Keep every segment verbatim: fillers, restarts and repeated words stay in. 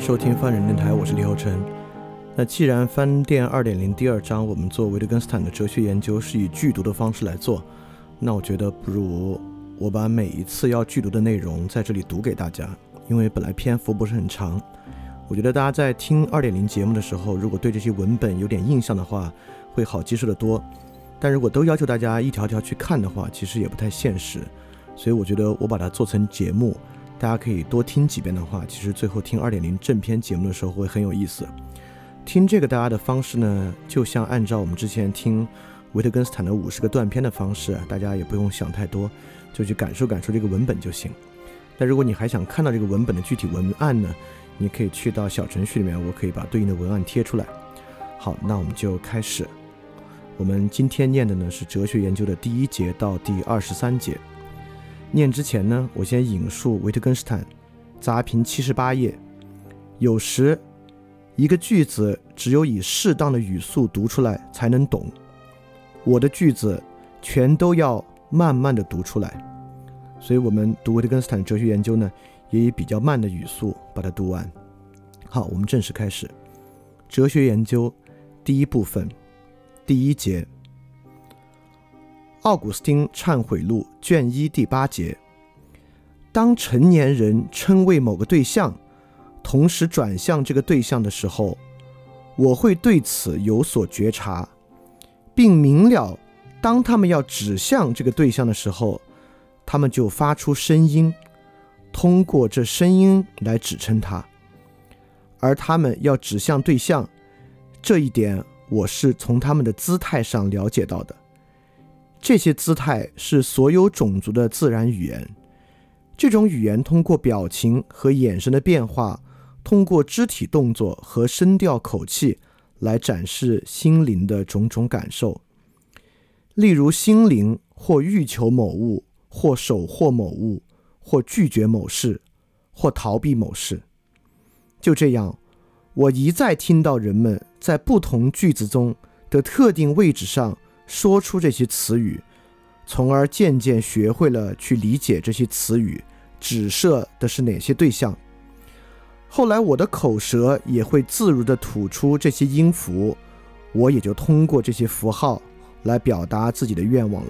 收听翻人电台，我是李厚成。那既然翻电 二点零 第二章我们做维特根斯坦的哲学研究是以剧读的方式来做，那我觉得不如我把每一次要剧读的内容在这里读给大家，因为本来篇幅不是很长。我觉得大家在听 二点零 节目的时候，如果对这些文本有点印象的话，会好接受的多，但如果都要求大家一条条去看的话，其实也不太现实。所以我觉得我把它做成节目，大家可以多听几遍的话，其实最后听 二点零 正篇节目的时候会很有意思。听这个大家的方式呢，就像按照我们之前听维特根斯坦的五十个断篇的方式，大家也不用想太多，就去感受感受这个文本就行。但如果你还想看到这个文本的具体文案呢，你可以去到小程序里面，我可以把对应的文案贴出来。好，那我们就开始。我们今天念的呢是哲学研究的第一节到第二十三节。念之前呢，我先引述维特根斯坦杂评七十八页。有时一个句子只有以适当的语速读出来才能懂，我的句子全都要慢慢的读出来。所以我们读维特根斯坦的哲学研究呢，也以比较慢的语速把它读完。好，我们正式开始哲学研究第一部分第一节。奥古斯丁忏悔录卷一第八节。当成年人称谓某个对象，同时转向这个对象的时候，我会对此有所觉察，并明了当他们要指向这个对象的时候，他们就发出声音，通过这声音来指称它。而他们要指向对象，这一点我是从他们的姿态上了解到的。这些姿态是所有种族的自然语言，这种语言通过表情和眼神的变化，通过肢体动作和声调口气来展示心灵的种种感受。例如心灵或欲求某物，或守获某物，或拒绝某事，或逃避某事。就这样，我一再听到人们在不同句子中的特定位置上说出这些词语，从而渐渐学会了去理解这些词语指涉的是哪些对象。后来我的口舌也会自如地吐出这些音符，我也就通过这些符号来表达自己的愿望了。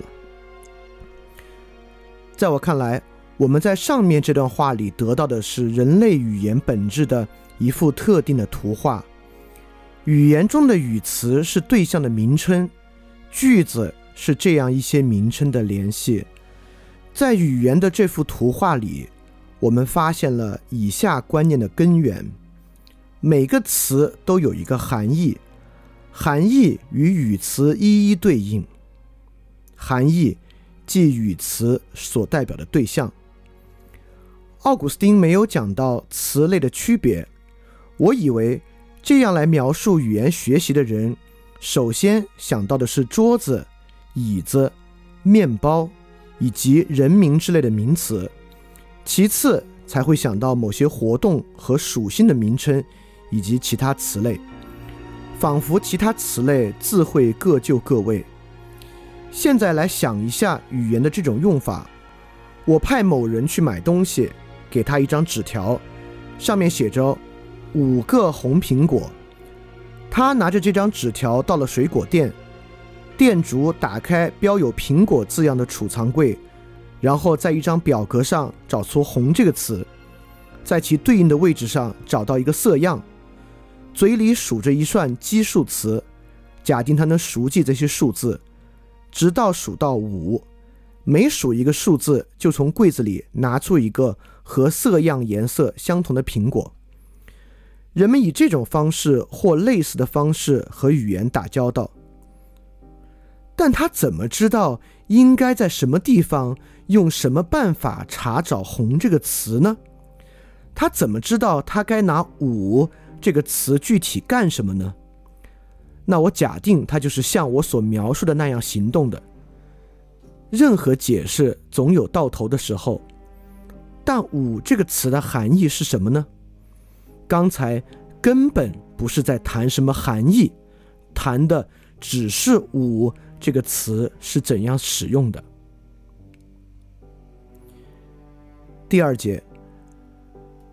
在我看来，我们在上面这段话里得到的是人类语言本质的一幅特定的图画。语言中的语词是对象的名称，句子是这样一些名称的联系。在语言的这幅图画里，我们发现了以下观念的根源：每个词都有一个含义，含义与语词一一对应，含义即语词所代表的对象。奥古斯丁没有讲到词类的区别，我以为这样来描述语言学习的人，首先想到的是桌子、椅子、面包以及人名之类的名词，其次才会想到某些活动和属性的名称以及其他词类，仿佛其他词类自会各就各位。现在来想一下语言的这种用法，我派某人去买东西，给他一张纸条，上面写着五个红苹果。他拿着这张纸条到了水果店，店主打开标有苹果字样的储藏柜，然后在一张表格上找出红这个词，在其对应的位置上找到一个色样，嘴里数着一串基数词，假定他能熟记这些数字，直到数到五，每数一个数字就从柜子里拿出一个和色样颜色相同的苹果。人们以这种方式或类似的方式和语言打交道，但他怎么知道应该在什么地方用什么办法查找红这个词呢？他怎么知道他该拿五这个词具体干什么呢？那我假定他就是像我所描述的那样行动的。任何解释总有到头的时候，但五这个词的含义是什么呢？刚才根本不是在谈什么含义，谈的只是五这个词是怎样使用的。第二节，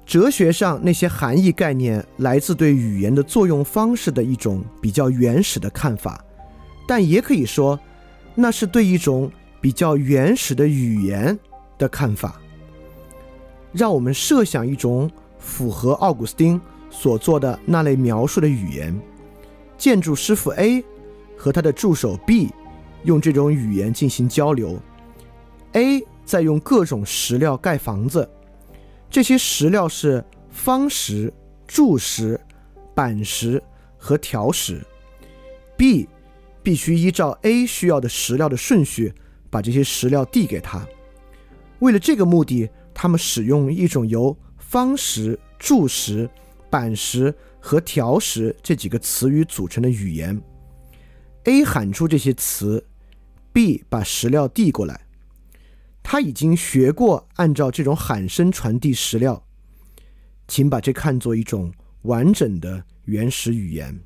哲学上那些含义概念来自对语言的作用方式的一种比较原始的看法，但也可以说那是对一种比较原始的语言的看法。让我们设想一种符合奥古斯丁所做的那类描述的语言，建筑师傅 A 和他的助手 B 用这种语言进行交流。 A 在用各种石料盖房子，这些石料是方石、柱石、板石和条石。 B 必须依照 A 需要的石料的顺序把这些石料递给他。为了这个目的，他们使用一种由方石、柱石、板石和条石这几个词语组成的语言。 A 喊出这些词， B 把石料递过来。他已经学过按照这种喊声传递石料，请把这看作一种完整的原始语言。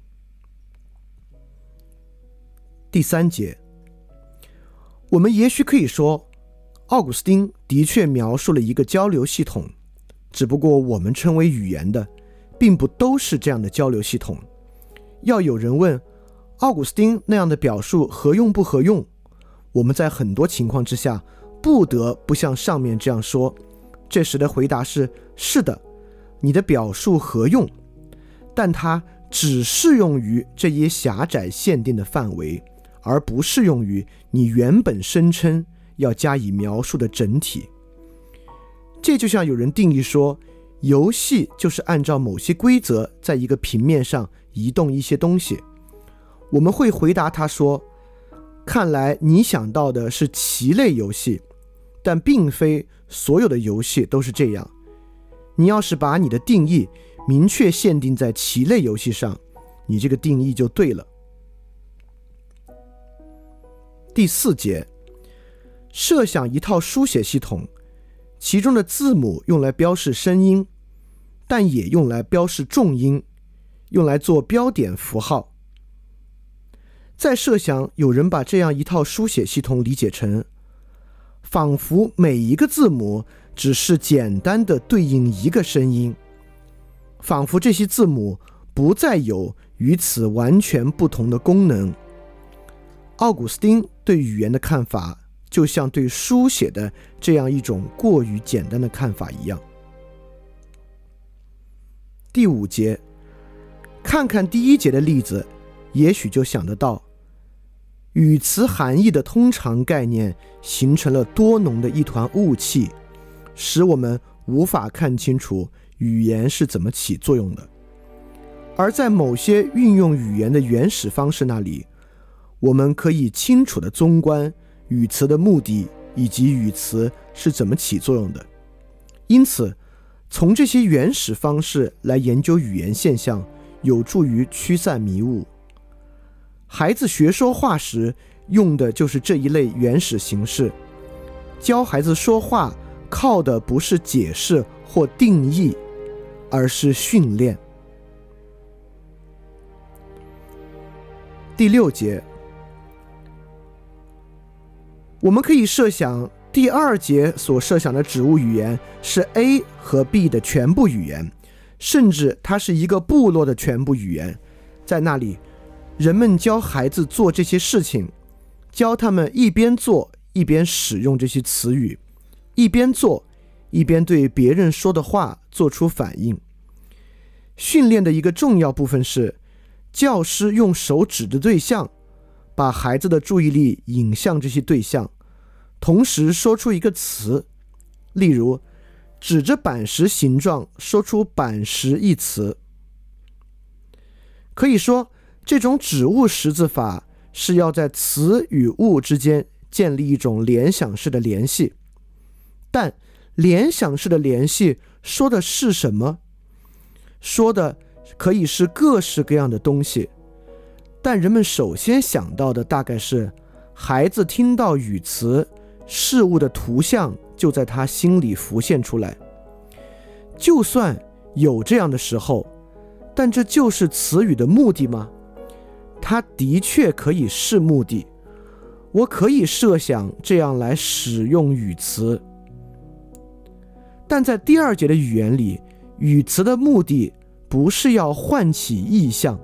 第三节，我们也许可以说，奥古斯丁的确描述了一个交流系统，只不过我们称为语言的并不都是这样的交流系统。要有人问奥古斯丁那样的表述合用不合用，我们在很多情况之下不得不像上面这样说，这时的回答是是的，你的表述合用，但它只适用于这一狭窄限定的范围，而不适用于你原本声称要加以描述的整体。这就像有人定义说，游戏就是按照某些规则在一个平面上移动一些东西。我们会回答他说，看来你想到的是棋类游戏，但并非所有的游戏都是这样。你要是把你的定义明确限定在棋类游戏上，你这个定义就对了。第四节，设想一套书写系统，其中的字母用来标示声音，但也用来标示重音，用来做标点符号。再设想有人把这样一套书写系统理解成，仿佛每一个字母只是简单的对应一个声音，仿佛这些字母不再有与此完全不同的功能。奥古斯丁对语言的看法就像对书写的这样一种过于简单的看法一样。第五节，看看第一节的例子，也许就想得到，语词含义的通常概念形成了多浓的一团雾气，使我们无法看清楚语言是怎么起作用的。而在某些运用语言的原始方式那里，我们可以清楚地综观语词的目的以及语词是怎么起作用的。因此，从这些原始方式来研究语言现象，有助于驱散迷雾。孩子学说话时用的就是这一类原始形式。教孩子说话靠的不是解释或定义，而是训练。第六节，我们可以设想第二节所设想的指物语言是 A 和 B 的全部语言，甚至它是一个部落的全部语言。在那里，人们教孩子做这些事情，教他们一边做一边使用这些词语，一边做一边对别人说的话做出反应。训练的一个重要部分是，教师用手指的对象，把孩子的注意力引向这些对象，同时说出一个词。例如，指着板石形状说出板石一词。可以说，这种指物识字法是要在词与物之间建立一种联想式的联系。但联想式的联系说的是什么？说的可以是各式各样的东西，但人们首先想到的大概是，孩子听到语词，事物的图像就在他心里浮现出来。就算有这样的时候，但这就是词语的目的吗？它的确可以是目的。我可以设想这样来使用语词，但在第二节的语言里， 语词的目的不是要唤起意象，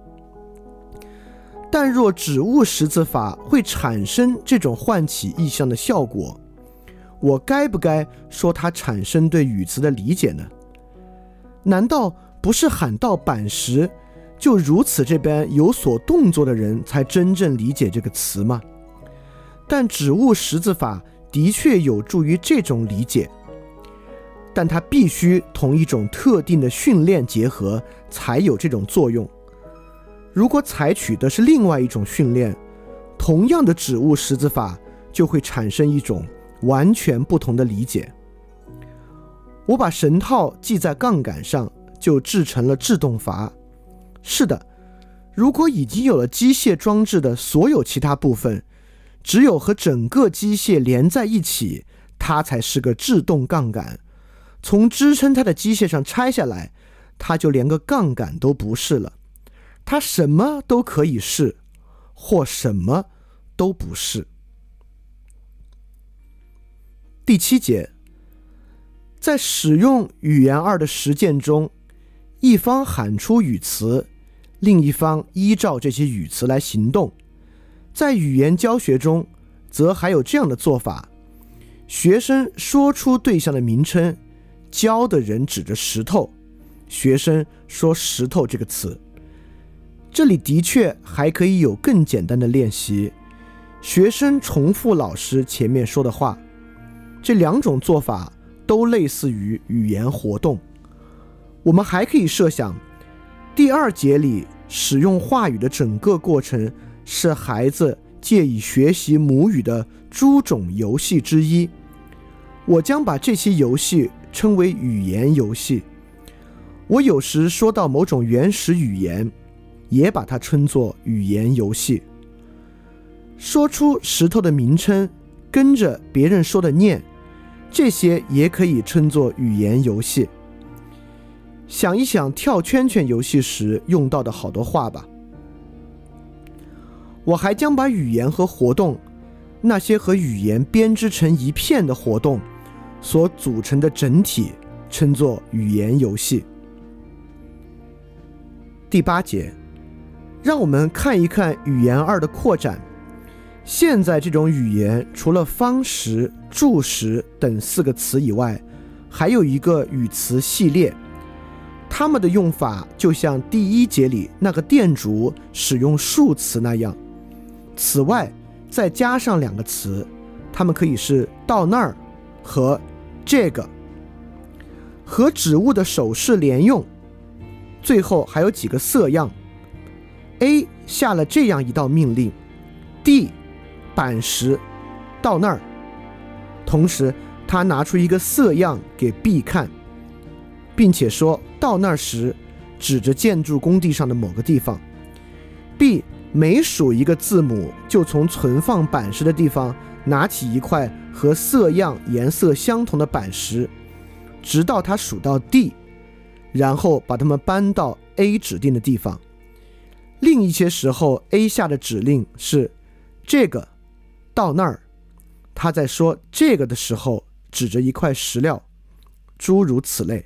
但若指物识字法会产生这种唤起意象的效果，我该不该说它产生对语词的理解呢？难道不是喊到板时，就如此这边有所动作的人才真正理解这个词吗？但指物识字法的确有助于这种理解，但它必须同一种特定的训练结合才有这种作用。如果采取的是另外一种训练，同样的指物识字法就会产生一种完全不同的理解。我把绳套系在杠杆上，就制成了制动阀。是的，如果已经有了机械装置的所有其他部分，只有和整个机械连在一起，它才是个制动杠杆。从支撑它的机械上拆下来，它就连个杠杆都不是了。它什么都可以是，或什么都不是。第七节，在使用语言二的实践中，一方喊出语词，另一方依照这些语词来行动。在语言教学中，则还有这样的做法：学生说出对象的名称，教的人指着石头，学生说石头这个词。这里的确还可以有更简单的练习，学生重复老师前面说的话。这两种做法都类似于语言活动。我们还可以设想，第二节里使用话语的整个过程是孩子借以学习母语的诸种游戏之一。我将把这些游戏称为语言游戏。我有时说到某种原始语言，也把它称作语言游戏。说出石头的名称，跟着别人说的念，这些也可以称作语言游戏。想一想跳圈圈游戏时用到的好多话吧。我还将把语言和活动，那些和语言编织成一片的活动所组成的整体，称作语言游戏。第八节，让我们看一看语言二的扩展。现在这种语言除了方时、助时等四个词以外，还有一个语词系列，它们的用法就像第一节里那个店主使用数词那样。此外再加上两个词，它们可以是到那儿和这个，和指物的手势连用。最后还有几个色样。 A 下了这样一道命令， D 板石到那儿，同时他拿出一个色样给 B 看，并且说到那儿时指着建筑工地上的某个地方。 B 每数一个字母，就从存放板石的地方拿起一块和色样颜色相同的板石，直到他数到 D， 然后把它们搬到 A 指定的地方。另一些时候 A 下的指令是这个到那儿，他在说这个的时候指着一块石料，诸如此类。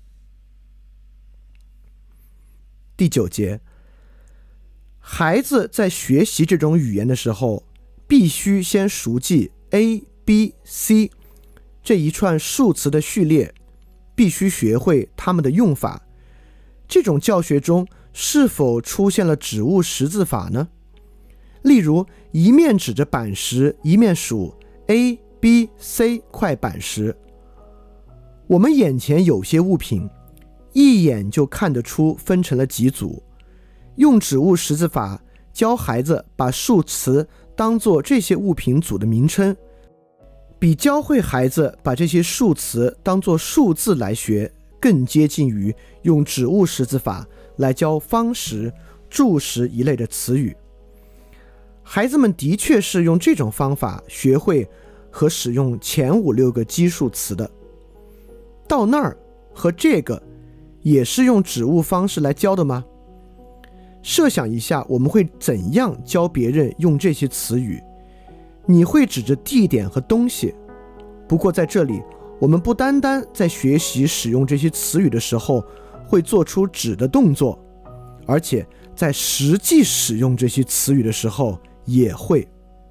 第九节，孩子在学习这种语言的时候，必须先熟记 A、B、C 这一串数词的序列，必须学会它们的用法。这种教学中是否出现了指物识字法呢？例如，一面指着板石，一面数 A、B、C 块板石。我们眼前有些物品，一眼就看得出分成了几组。用指物识字法教孩子把数词当作这些物品组的名称，比教会孩子把这些数词当作数字来学，更接近于用指物识字法来教方时、助时一类的词语。孩子们的确是用这种方法学会和使用前五六个基数词的。到那儿和这个也是用指物方式来教的吗？设想一下，我们会怎样教别人用这些词语？你会指着地点和东西，不过在这里我们不单单在学习使用这些词语的时候会做出指的动作，而且在实际使用这些词语的时候也会。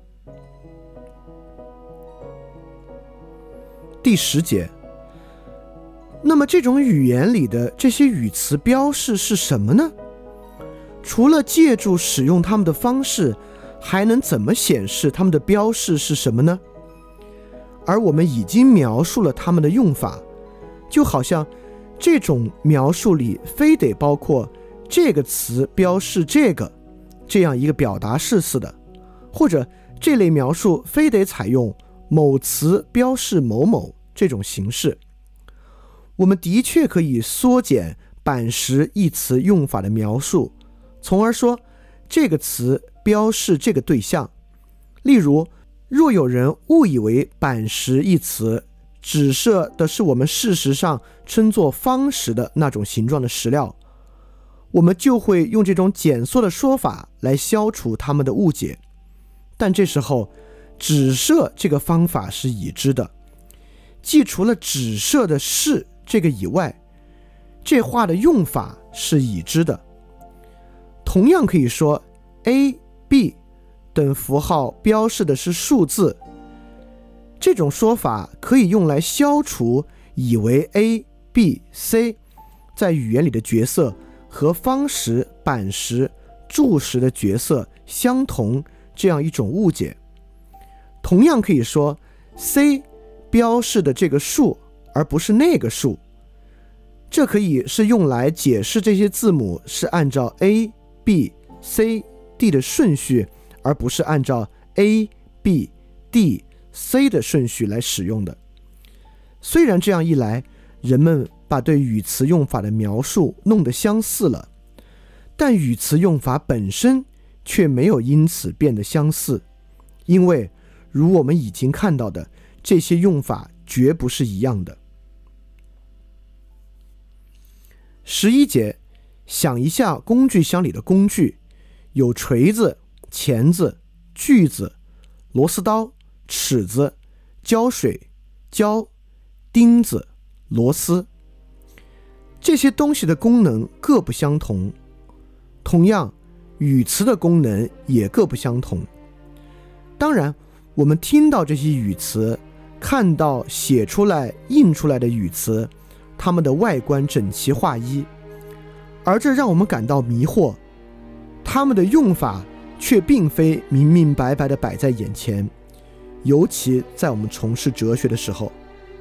第十节，那么这种语言里的这些语词标示是什么呢？除了借助使用它们的方式，还能怎么显示它们的标示是什么呢？而我们已经描述了它们的用法，就好像这种描述里非得包括这个词标示这个这样一个表达式似的，或者这类描述非得采用某词标示某某这种形式。我们的确可以缩减板识一词用法的描述，从而说这个词标示这个对象。例如，若有人误以为板识一词指涉的是我们事实上称作方石的那种形状的石料，我们就会用这种简缩的说法来消除他们的误解。但这时候指涉这个方法是已知的，既除了指涉的是这个以外，这话的用法是已知的。同样可以说 A、B 等符号标示的是数字，这种说法可以用来消除以为 A、B、C 在语言里的角色和方石、板石、柱石的角色相同这样一种误解。同样可以说 C 标示的这个数而不是那个数，这可以是用来解释这些字母是按照 A、B、C、D 的顺序，而不是按照 A、B、D、C 的顺序来使用的。虽然这样一来，人们把对语词用法的描述弄得相似了，但语词用法本身却没有因此变得相似，因为如我们已经看到的，这些用法绝不是一样的。十一节，想一下工具箱里的工具，有锤子、钳子、锯子、螺丝刀、尺子、胶水、胶、钉子、螺丝。这些东西的功能各不相同，同样语词的功能也各不相同。当然，我们听到这些语词，看到写出来印出来的语词，它们的外观整齐划一，而这让我们感到迷惑，它们的用法却并非明明白白地摆在眼前，尤其在我们从事哲学的时候。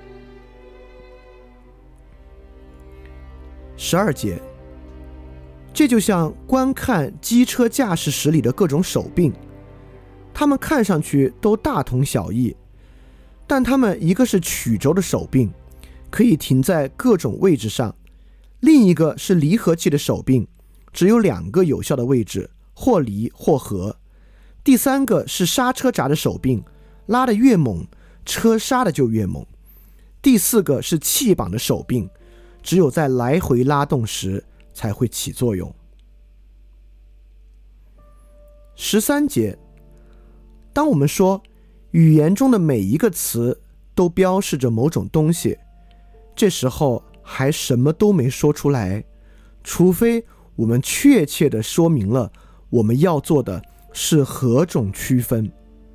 十二节，这就像观看机车驾驶室里的各种手柄，它们看上去都大同小异，但它们一个是曲轴的手柄，可以停在各种位置上，另一个是离合器的手柄，只有两个有效的位置，或离或合。第三个是刹车闸的手柄，拉得越猛，车刹的就越猛。第四个是气绑的手柄，只有在来回拉动时才会起作用。十三节，当我们说语言中的每一个词都标示着某种东西，这时候还什么都没说出来，除非我们确切地说明了我们要做的是何种区分。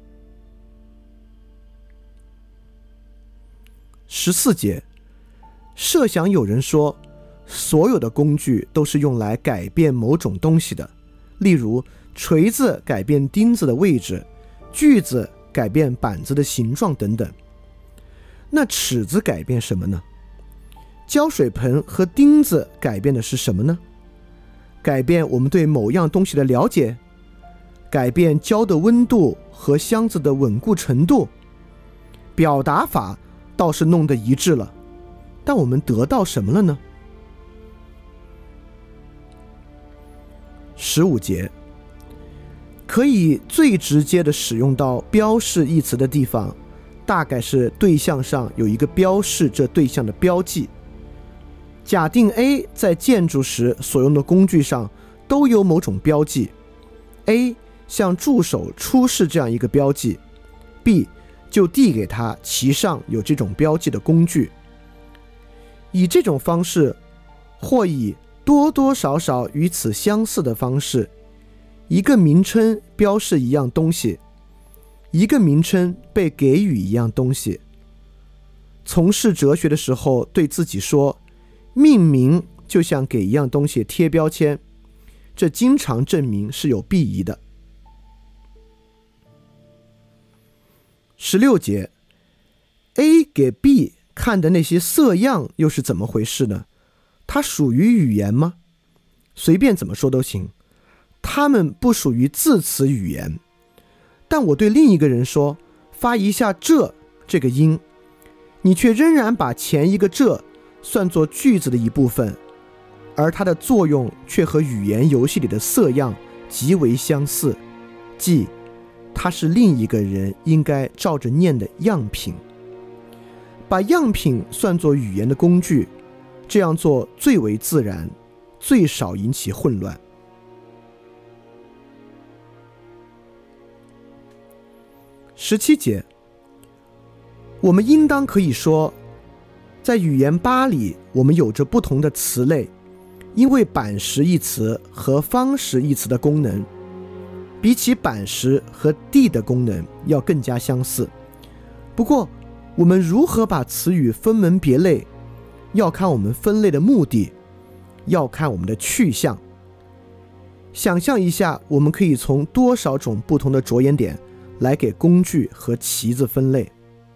十四节，设想有人说所有的工具都是用来改变某种东西的，例如锤子改变钉子的位置，锯子改变板子的形状等等。那尺子改变什么呢？胶水盆和钉子改变的是什么呢？改变我们对某样东西的了解，改变胶的温度和箱子的稳固程度。表达法倒是弄得一致了，但我们得到什么了呢？十五节，可以最直接地使用到标示一词的地方，大概是对象上有一个标示这对象的标记。假定 A 在建筑时所用的工具上都有某种标记， A 向助手出示这样一个标记， B 就递给他其上有这种标记的工具。以这种方式，或以多多少少与此相似的方式，一个名称标示一样东西，一个名称被给予一样东西。从事哲学的时候，对自己说，命名就像给一样东西贴标签，这经常证明是有裨益的。十六节 A 给 B 看的那些色样又是怎么回事呢？它属于语言吗？随便怎么说都行，它们不属于字词语言。但我对另一个人说，发一下这这个音，你却仍然把前一个这算作句子的一部分，而它的作用却和语言游戏里的色样极为相似，即它是另一个人应该照着念的样品。把样品算作语言的工具，这样做最为自然，最少引起混乱。十七节，我们应当可以说，在语言吧里，我们有着不同的词类，因为板石一词和方石一词的功能比起板石和地的功能要更加相似。不过我们如何把词语分门别类，要看我们分类的目的，要看我们的去向。想象一下，我们可以从多少种不同的着眼点来给工具和旗子分类。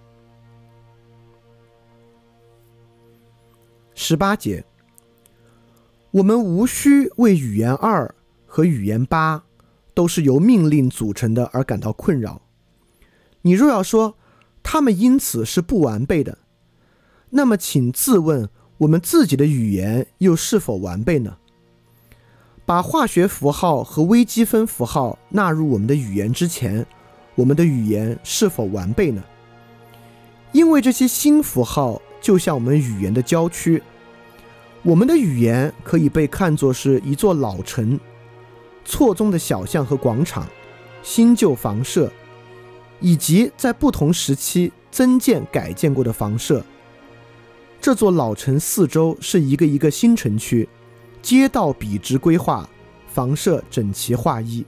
十八节，我们无需为语言二和语言八都是由命令组成的而感到困扰。你若要说他们因此是不完备的，那么请自问，我们自己的语言又是否完备呢？把化学符号和微积分符号纳入我们的语言之前，我们的语言是否完备呢？因为这些新符号就像我们语言的郊区，我们的语言可以被看作是一座老城，错综的小巷和广场，新旧房舍，以及在不同时期增建改建过的房舍。这座老城四周是一个一个新城区，街道笔直规划，房舍整齐划一。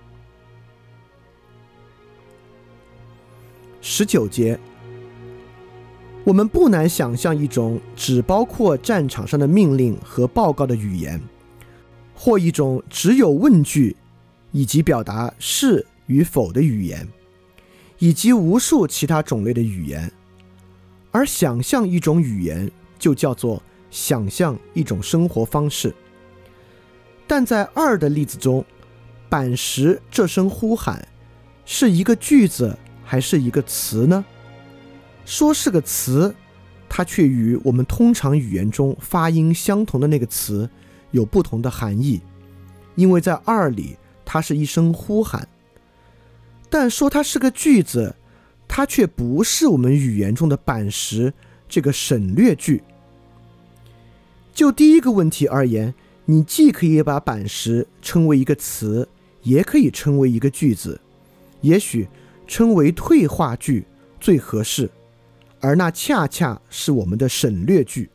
十九节，我们不难想象一种只包括战场上的命令和报告的语言，或一种只有问句以及表达是与否的语言，以及无数其他种类的语言。而想象一种语言就叫做想象一种生活方式。但在二的例子中，板石这声呼喊是一个句子还是一个词呢？说是个词，它却与我们通常语言中发音相同的那个词有不同的含义，因为在二里它是一声呼喊。但说它是个句子，它却不是我们语言中的板石这个省略句。就第一个问题而言，你既可以把板石称为一个词，也可以称为一个句子，也许称为退化句最合适，而那恰恰是我们的省略句。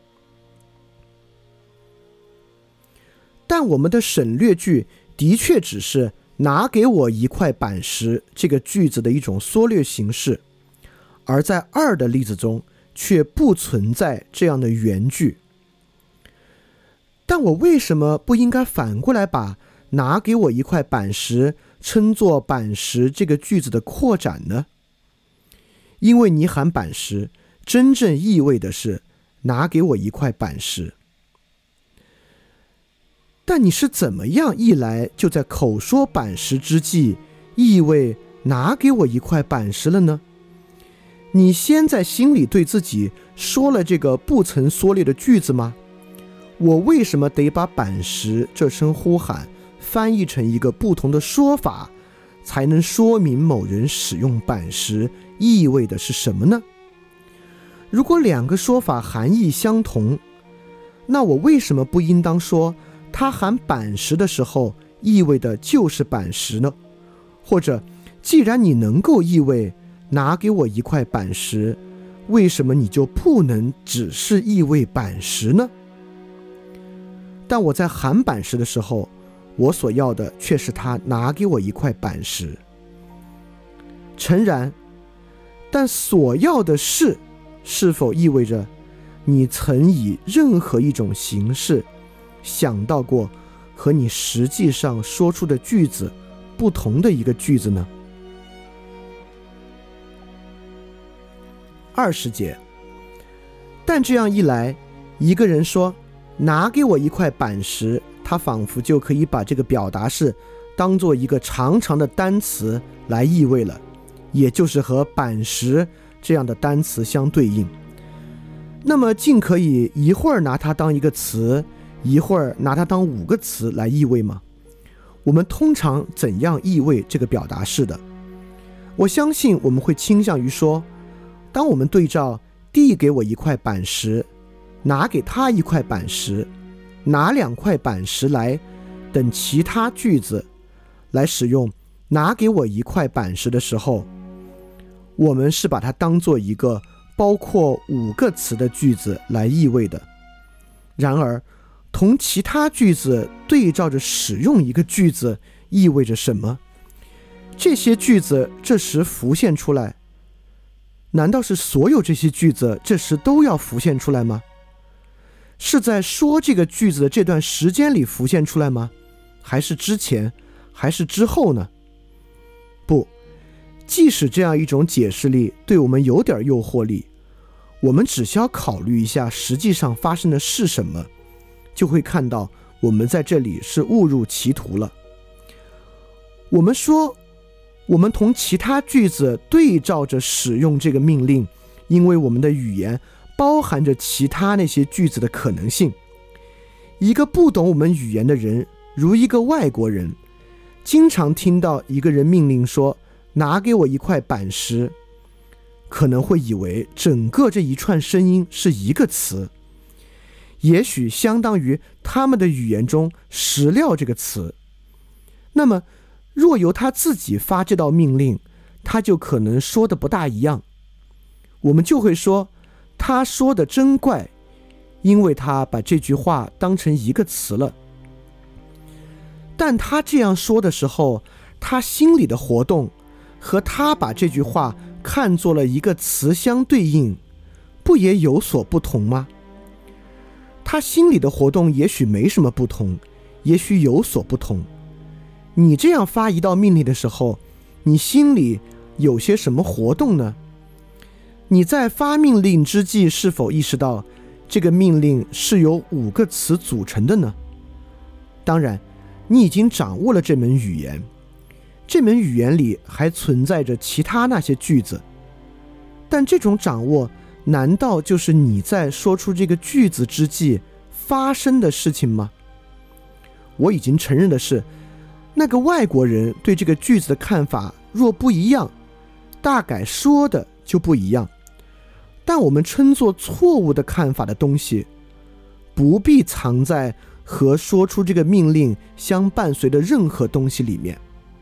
但我们的省略句的确只是拿给我一块板石这个句子的一种缩略形式，而在二的例子中却不存在这样的原句。但我为什么不应该反过来把拿给我一块板石称作板石这个句子的扩展呢？因为你喊板石真正意味的是拿给我一块板石。但你是怎么样一来就在口说板石之际意味拿给我一块板石了呢？你先在心里对自己说了这个不曾缩略的句子吗？我为什么得把板石这声呼喊翻译成一个不同的说法，才能说明某人使用板石意味的是什么呢？如果两个说法含义相同，那我为什么不应当说他喊板石的时候意味的就是板石呢？或者既然你能够意味拿给我一块板石，为什么你就不能只是意味板石呢？但我在喊板石的时候，我所要的却是他拿给我一块板石。诚然，但所要的是是否意味着你曾以任何一种形式想到过和你实际上说出的句子不同的一个句子呢？二十节，但这样一来，一个人说拿给我一块板石，他仿佛就可以把这个表达式当做一个长长的单词来意味了，也就是和板石这样的单词相对应。那么竟可以一会儿拿它当一个词，一会儿拿它当五个词来意味吗？我们通常怎样意味这个表达式的？我相信我们会倾向于说，当我们对照递给我一块板石，拿给他一块板石，拿两块板石来等其他句子来使用拿给我一块板石的时候，我们是把它当做一个包括五个词的句子来意味的。然而同其他句子对照着使用一个句子意味着什么？这些句子这时浮现出来，难道是所有这些句子这时都要浮现出来吗？是在说这个句子的这段时间里浮现出来吗？还是之前？还是之后呢？不，即使这样一种解释力对我们有点诱惑力，我们只需要考虑一下实际上发生的是什么，就会看到我们在这里是误入歧途了。我们说我们同其他句子对照着使用这个命令，因为我们的语言包含着其他那些句子的可能性。一个不懂我们语言的人，如一个外国人，经常听到一个人命令说拿给我一块板石，可能会以为整个这一串声音是一个词，也许相当于他们的语言中石料这个词。那么若由他自己发这道命令，他就可能说的不大一样。我们就会说他说的真怪，因为他把这句话当成一个词了。但他这样说的时候，他心里的活动和他把这句话看作了一个词相对应，不也有所不同吗？他心里的活动也许没什么不同，也许有所不同。你这样发一道命令的时候，你心里有些什么活动呢？你在发命令之际是否意识到这个命令是由五个词组成的呢？当然，你已经掌握了这门语言，这门语言里还存在着其他那些句子，但这种掌握难道就是你在说出这个句子之际发生的事情吗？我已经承认的是，那个外国人对这个句子的看法若不一样，大概说的就不一样。但我们称作错误的看法的东西，不必藏在和说出这个命令相伴随的任何东西里面。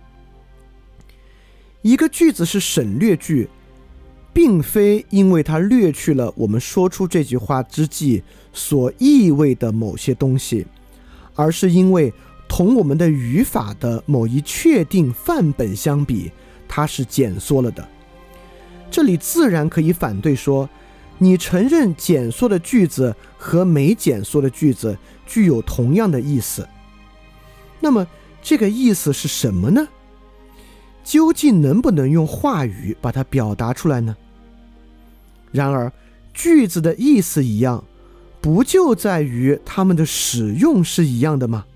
一个句子是省略句，并非因为它略去了我们说出这句话之际所意味的某些东西，而是因为同我们的语法的某一确定范本相比，它是减缩了的。这里自然可以反对说，你承认减缩的句子和没减缩的句子具有同样的意思。那么这个意思是什么呢？究竟能不能用话语把它表达出来呢？然而句子的意思一样，不就在于它们的使用是一样的吗？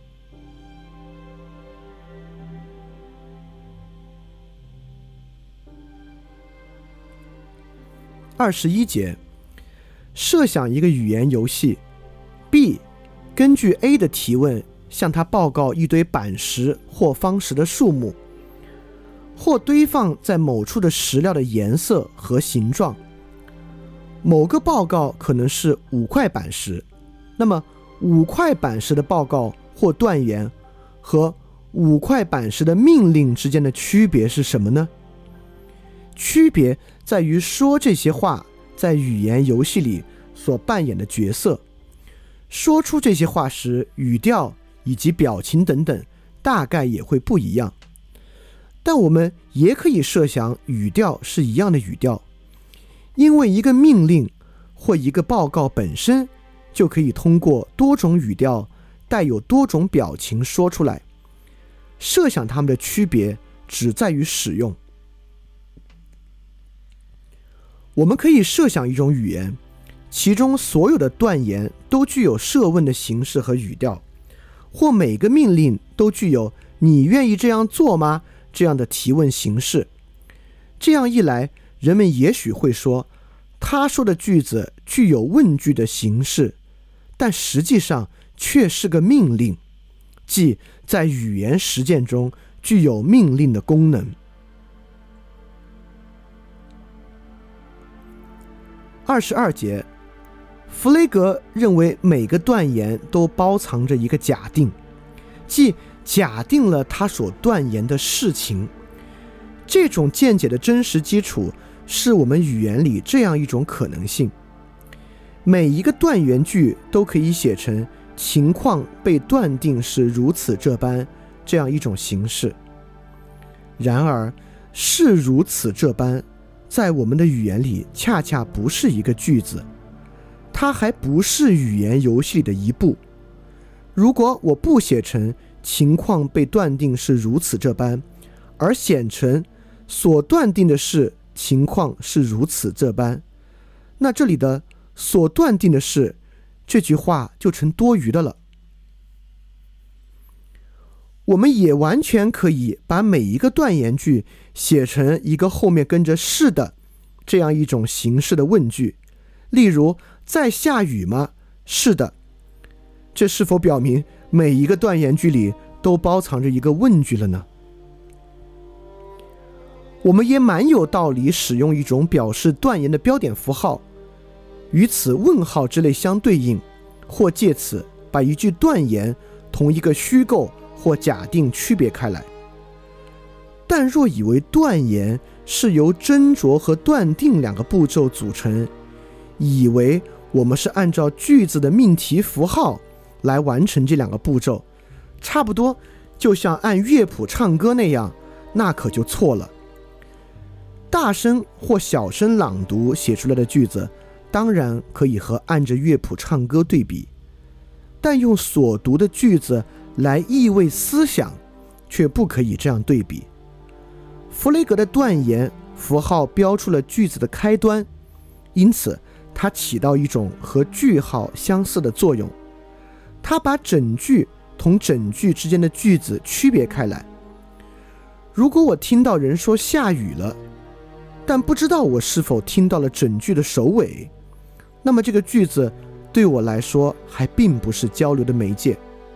二十一节，设想一个语言游戏 B 根据 A 的提问向他报告一堆板石或方石的数目，或堆放在某处的石料的颜色和形状。某个报告可能是五块板石，那么五块板石的报告或断言和五块板石的命令之间的区别是什么呢？ 区别在于说这些话在语言游戏里所扮演的角色。说出这些话时，语调以及表情等等大概也会不一样。但我们也可以设想语调是一样的语调，因为一个命令或一个报告本身就可以通过多种语调带有多种表情说出来。设想它们的区别只在于使用。我们可以设想一种语言，其中所有的断言都具有设问的形式和语调，或每个命令都具有你愿意这样做吗这样的提问形式。这样一来，人们也许会说他说的句子具有问句的形式，但实际上却是个命令，即在语言实践中具有命令的功能。二十二节，弗雷格认为每个断言都包藏着一个假定，即假定了他所断言的事情。这种见解的真实基础是我们语言里这样一种可能性：每一个断言句都可以写成情况被断定是如此这般这样一种形式。然而，是如此这般在我们的语言里恰恰不是一个句子，它还不是语言游戏里的一步。如果我不写成情况被断定是如此这般，而写成所断定的是情况是如此这般，那这里的所断定的是这句话就成多余的了。我们也完全可以把每一个断言句写成一个后面跟着是的这样一种形式的问句。例如，在下雨吗？是的。这是否表明每一个断言句里都包藏着一个问句了呢？我们也蛮有道理使用一种表示断言的标点符号，与此问号之类相对应，或借此把一句断言同一个虚构或假定区别开来。但若以为断言是由斟酌和断定两个步骤组成，以为我们是按照句子的命题符号来完成这两个步骤，差不多就像按乐谱唱歌那样，那可就错了。大声或小声朗读写出来的句子当然可以和按着乐谱唱歌对比，但用所读的句子来意味思想却不可以这样对比。弗雷格的断言符号标出了句子的开端，因此它起到一种和句号相似的作用，它把整句同整句之间的句子区别开来。如果我听到人说下雨了，但不知道我是否听到了整句的首尾，那么这个句子对我来说还并不是交流的媒介。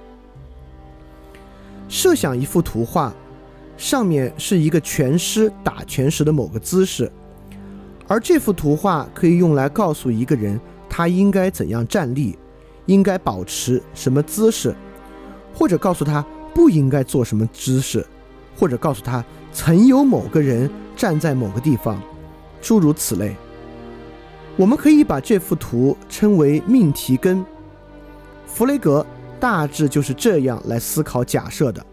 设想一幅图画，上面是一个拳师打拳时的某个姿势，而这幅图画可以用来告诉一个人他应该怎样站立，应该保持什么姿势，或者告诉他不应该做什么姿势，或者告诉他曾有某个人站在某个地方，诸如此类。我们可以把这幅图称为命题根。弗雷格大致就是这样来思考假设的。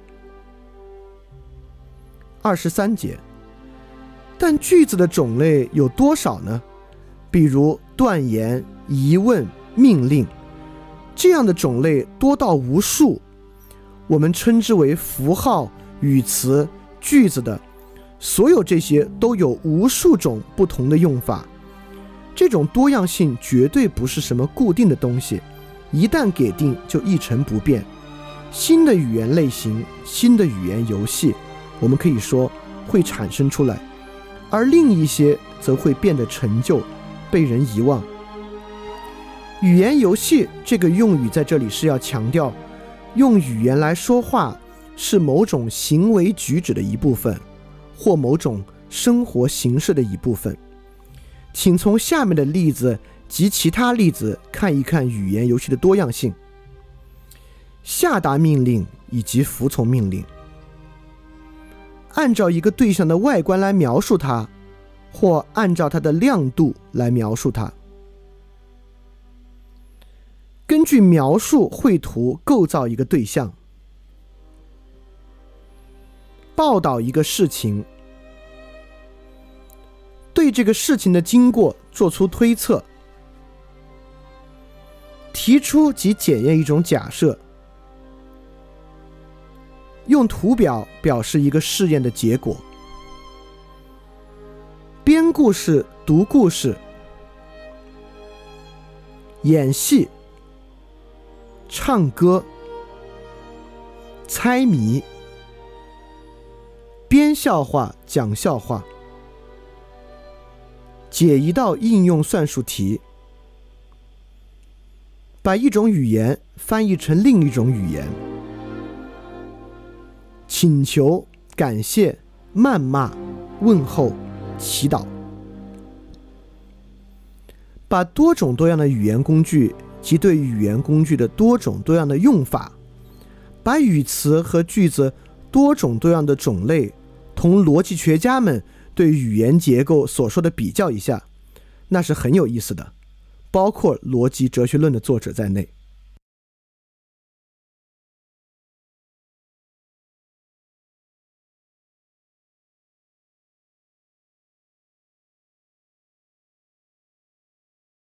二十三节，但句子的种类有多少呢？比如断言、疑问、命令，这样的种类多到无数。我们称之为符号、语词、句子的，所有这些都有无数种不同的用法。这种多样性绝对不是什么固定的东西，一旦给定就一成不变。新的语言类型、新的语言游戏，我们可以说会产生出来，而另一些则会变得陈旧，被人遗忘。语言游戏这个用语在这里是要强调，用语言来说话是某种行为举止的一部分，或某种生活形式的一部分。请从下面的例子及其他例子看一看语言游戏的多样性。下达命令以及服从命令，按照一个对象的外观来描述它， 或按照它的亮度来描述它。根据描述绘图构造一个对象，报道一个事情，对这个事情的经过做出推测，提出及检验一种假设，用图表表示一个试验的结果。编故事、读故事、演戏、唱歌、猜谜、编笑话、讲笑话、解一道应用算术题，把一种语言翻译成另一种语言，请求、感谢、谩骂、问候、祈祷，把多种多样的语言工具及对语言工具的多种多样的用法，把语词和句子多种多样的种类同逻辑学家们对语言结构所说的比较一下，那是很有意思的，包括逻辑哲学论的作者在内。